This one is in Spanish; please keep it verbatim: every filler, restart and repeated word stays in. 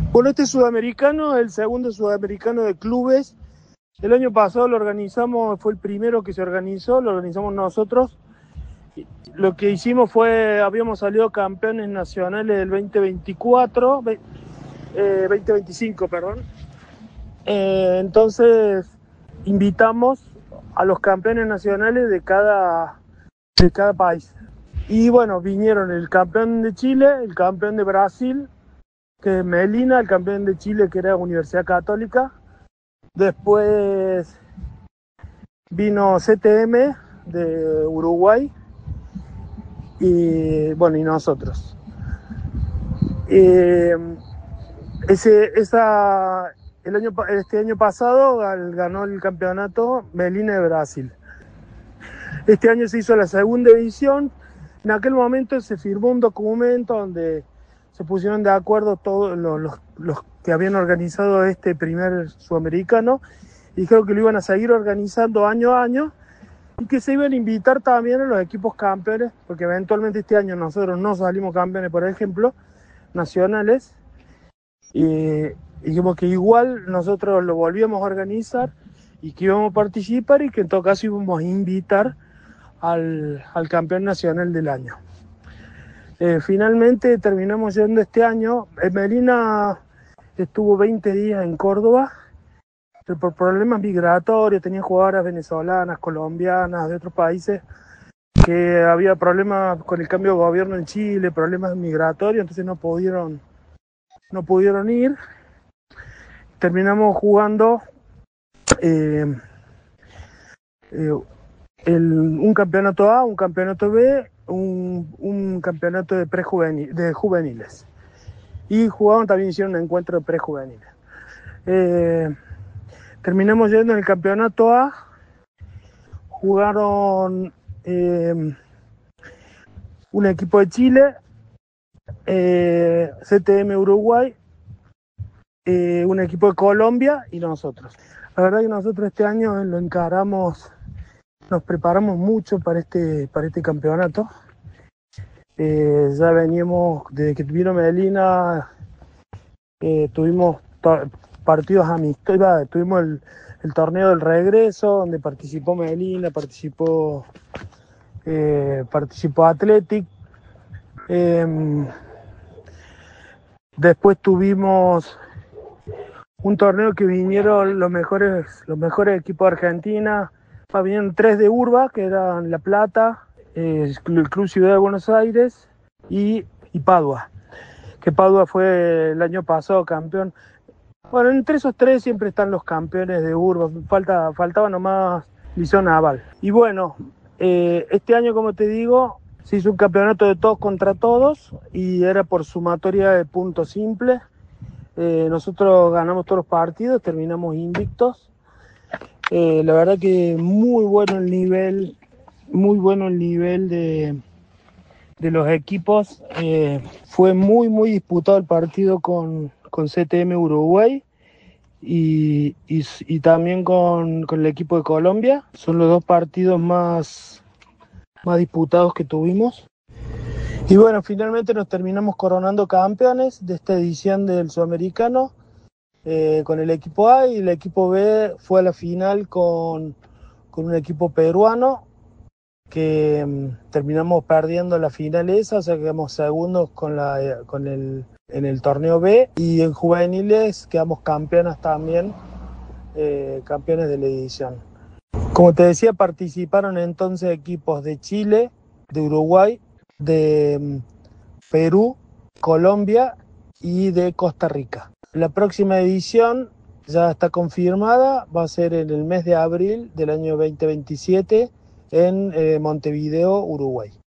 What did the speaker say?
Bueno, este sudamericano es el segundo sudamericano de clubes. El año pasado lo organizamos, fue el primero que se organizó, lo organizamos nosotros. Lo que hicimos fue, habíamos salido campeones nacionales del veinte veinticuatro, eh, veinte veinticinco, perdón. Eh, entonces, invitamos a los campeones nacionales de cada, de cada país. Y bueno, vinieron el campeón de Chile, el campeón de Brasil, que es Melina, el campeón de Chile, que era Universidad Católica. Después vino C T M de Uruguay y bueno, y nosotros. Eh, ese, esa, el año, este año pasado ganó el campeonato Melina de Brasil. Este año se hizo la segunda edición. En aquel momento se firmó un documento donde se pusieron de acuerdo todos los, los, los que habían organizado este primer sudamericano y dijeron que lo iban a seguir organizando año a año y que se iban a invitar también a los equipos campeones, porque eventualmente este año nosotros no salimos campeones, por ejemplo, nacionales, y dijimos que igual nosotros lo volvíamos a organizar y que íbamos a participar y que en todo caso íbamos a invitar al, al campeón nacional del año. Eh, finalmente terminamos yendo este año. Melina estuvo veinte días en Córdoba, pero por problemas migratorios, tenía jugadoras venezolanas, colombianas, de otros países, que había problemas con el cambio de gobierno en Chile, problemas migratorios, entonces no pudieron, no pudieron ir. Terminamos jugando eh, eh, el, un campeonato A, un campeonato B, un, un campeonato de, prejuvenil, de juveniles. Y jugaron, también hicieron un encuentro de prejuveniles. Eh, terminamos yendo en el campeonato A, jugaron eh, un equipo de Chile, eh, C T M Uruguay, eh, un equipo de Colombia y nosotros. La verdad que nosotros este año lo encaramos, nos preparamos mucho para este, para este campeonato. Eh, ya veníamos, desde que vino Melina, eh, tuvimos to- partidos amistosos, tuvimos el, el torneo del regreso, donde participó Melina, participó, eh, participó Athletic. Eh, después tuvimos un torneo que vinieron los mejores, los mejores equipos de Argentina. Ah, vinieron tres de Urba, que eran La Plata, eh, el Club Ciudad de Buenos Aires y, y Padua, que Padua fue el año pasado campeón. Bueno, entre esos tres siempre están los campeones de Urba, falta, faltaba nomás Liceo Naval. Y bueno, eh, este año, como te digo, se hizo un campeonato de todos contra todos y era por sumatoria de puntos simples. Eh, nosotros ganamos todos los partidos, terminamos invictos. Eh, la verdad que muy bueno el nivel, muy bueno el nivel de, de los equipos. Eh, fue muy, muy disputado el partido con, con C T M Uruguay y, y, y también con, con el equipo de Colombia. Son los dos partidos más, más disputados que tuvimos. Y bueno, finalmente nos terminamos coronando campeones de esta edición del Sudamericano. Eh, con el equipo A, y el equipo B fue a la final con, con un equipo peruano que um, terminamos perdiendo la final esa, o sea, quedamos segundos con la, eh, con el, en el torneo B, y en juveniles quedamos campeonas también, eh, campeones de la edición. Como te decía, participaron entonces equipos de Chile, de Uruguay, de um, Perú, Colombia y de Costa Rica. La próxima edición ya está confirmada, va a ser en el mes de abril del año veinte veintisiete en eh, Montevideo, Uruguay.